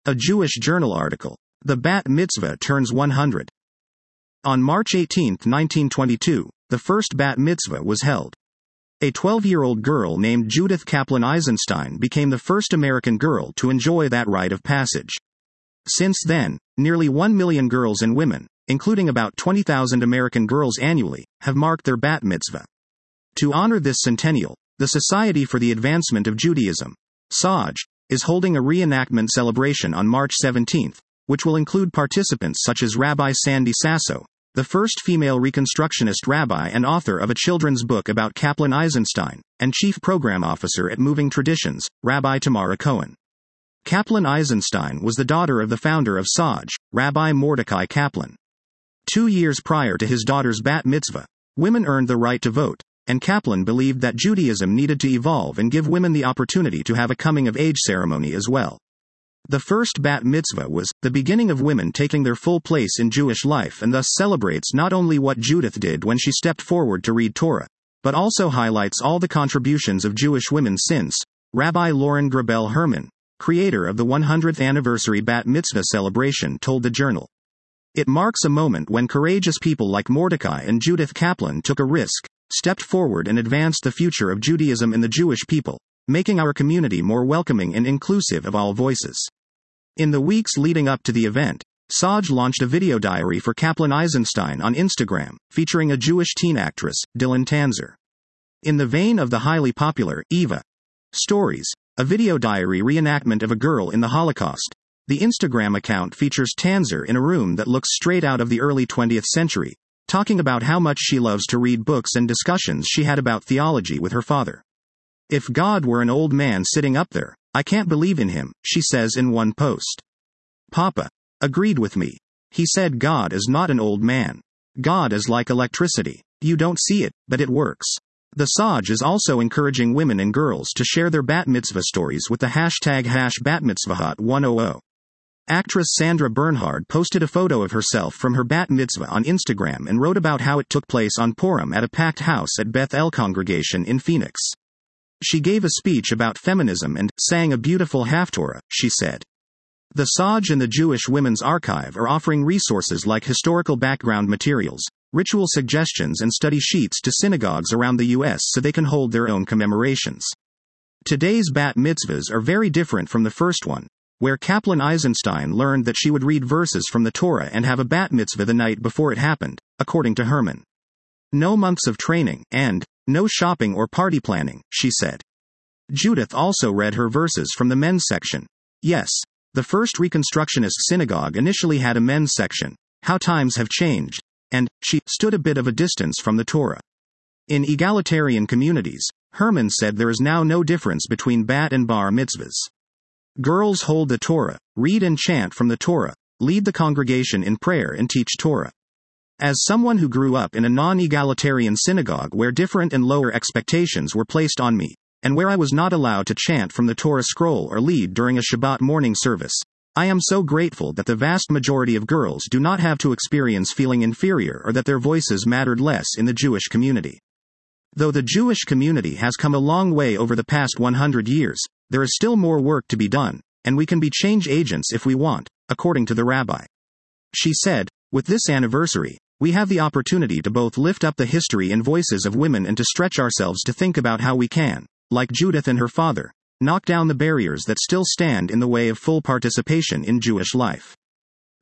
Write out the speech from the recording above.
A Jewish Journal article. The Bat Mitzvah turns 100. On March 18, 1922, the first Bat Mitzvah was held. A 12-year-old girl named Judith Kaplan Eisenstein became the first American girl to enjoy that rite of passage. Since then, nearly 1 million girls and women, including about 20,000 American girls annually, have marked their Bat Mitzvah. To honor this centennial, the Society for the Advancement of Judaism, SOJ, is holding a reenactment celebration on March 17, which will include participants such as Rabbi Sandy Sasso, the first female Reconstructionist rabbi and author of a children's book about Kaplan Eisenstein, and Chief Program Officer at Moving Traditions, Rabbi Tamara Cohen. Kaplan Eisenstein was the daughter of the founder of SOJ, Rabbi Mordecai Kaplan. 2 years prior to his daughter's Bat Mitzvah, women earned the right to vote, and Kaplan believed that Judaism needed to evolve and give women the opportunity to have a coming-of-age ceremony as well. The first Bat Mitzvah was the beginning of women taking their full place in Jewish life and thus celebrates not only what Judith did when she stepped forward to read Torah, but also highlights all the contributions of Jewish women since. Rabbi Lauren Grabel Herman, creator of the 100th anniversary Bat Mitzvah celebration, told the Journal. It marks a moment when courageous people like Mordecai and Judith Kaplan took a risk, stepped forward and advanced the future of Judaism and the Jewish people, making our community more welcoming and inclusive of all voices. In the weeks leading up to the event, SOJ launched a video diary for Kaplan Eisenstein on Instagram, featuring a Jewish teen actress, Dylan Tanzer. In the vein of the highly popular Eva Stories, a video diary reenactment of a girl in the Holocaust, the Instagram account features Tanzer in a room that looks straight out of the early 20th century, talking about how much she loves to read books and discussions she had about theology with her father. "If God were an old man sitting up there, I can't believe in him," she says in one post. Papa agreed with me. He said God is not an old man. God is like electricity. You don't see it, but it works. The SOJ is also encouraging women and girls to share their Bat Mitzvah stories with the hashtag #BatMitzvahot100. Actress Sandra Bernhard posted a photo of herself from her Bat Mitzvah on Instagram and wrote about how it took place on Purim at a packed house at Beth El Congregation in Phoenix. She gave a speech about feminism and sang a beautiful Haftorah, she said. The SOJ and the Jewish Women's Archive are offering resources like historical background materials, ritual suggestions and study sheets to synagogues around the U.S. so they can hold their own commemorations. Today's Bat Mitzvahs are very different from the first one, where Kaplan Eisenstein learned that she would read verses from the Torah and have a Bat Mitzvah the night before it happened, according to Herman. No months of training, and no shopping or party planning, she said. Judith also read her verses from the men's section. Yes, the first Reconstructionist synagogue initially had a men's section, how times have changed, and she stood a bit of a distance from the Torah. In egalitarian communities, Herman said there is now no difference between Bat and Bar Mitzvahs. Girls hold the Torah, read and chant from the Torah, lead the congregation in prayer and teach Torah. As someone who grew up in a non-egalitarian synagogue where different and lower expectations were placed on me, and where I was not allowed to chant from the Torah scroll or lead during a Shabbat morning service, I am so grateful that the vast majority of girls do not have to experience feeling inferior or that their voices mattered less in the Jewish community. Though the Jewish community has come a long way over the past 100 years, there is still more work to be done, and we can be change agents if we want, according to the rabbi. She said, with this anniversary, we have the opportunity to both lift up the history and voices of women and to stretch ourselves to think about how we can, like Judith and her father, knock down the barriers that still stand in the way of full participation in Jewish life.